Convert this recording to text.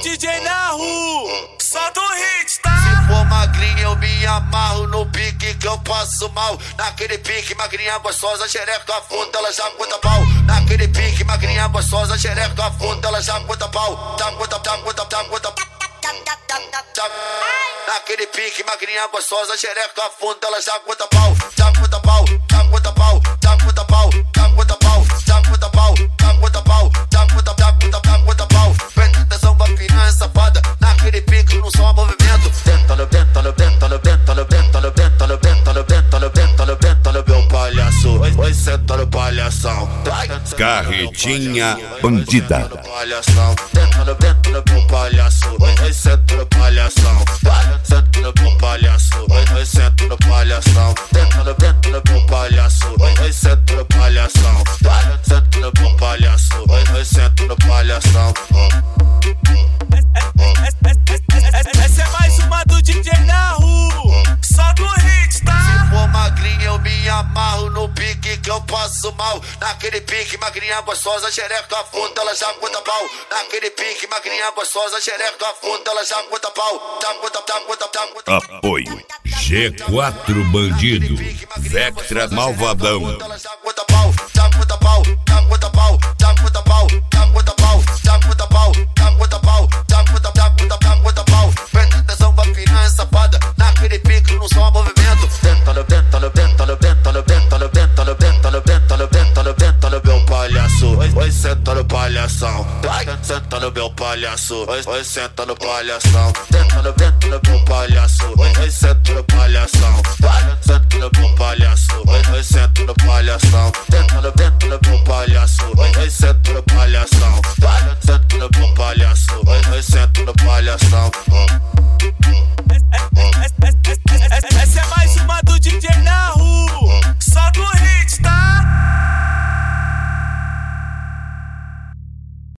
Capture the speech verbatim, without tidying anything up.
D J na rua, solta o hit, tá? Se for magrinha eu me amarro no pique que eu passo mal. Naquele pique, magrinha gostosa, xereca afunda, ela já conta pau. Naquele pique, magrinha gostosa, xereca afunda, ela já conta pau. Já conta, já conta, já conta. Naquele pique, magrinha gostosa, xereca afunda, ela já conta pau. Já conta pau, já conta pau, já conta pau, já conta pau, já conta pau, já conta pau, já conta, já conta, já conta pau. Presta atenção pra piranha safada, naquele pique não só movimento. Benta, benta, benta, benta, benta, benta, benta, benta, benta, benta, meu palhaço. Oi, senta no palhação. Carretinha bandida. Palhação. Benta, benta, meu palhaço. Oi, senta no palhação. Senta no meu palhaço. Oi, senta no palhação. Benta, benta, meu palhaço. Oi, senta no palhação. Senta no meu palhaço. Oi, senta no palhação. Essa é mais uma do D J na rua, solta o hit, tá? Se for magrinha eu me amarro no pique que eu passo mal. Naquele pique, magrinha gostosa, xereca afunda, ela já conta pau. Naquele pique, magrinha gostosa, xereca afunda, ela já conta pau. Já conta, já conta, já conta. Apoio G quatro Bandido, Vectra Malvadão. Ela já conta pau, já conta pau, já conta pau, já conta pau, já conta pau, já conta pau, já conta pau, já conta, já conta, já conta pau. Presta atenção pra piranha safada, naquele pique não só movimento. Benta, benta, benta, benta, benta, benta, benta, benta, benta, benta, meu palhaço. Oi, senta no palhação. Senta no meu palhaço. Oi, senta no palhação. Benta, benta, meu palhaço. Oi, senta no palhação. Senta no meu palhaço. Oi, senta no palhação. Benta, benta, meu palhaço. Oi, senta no palhação. Senta no meu palhaço. Oi, senta no palhação.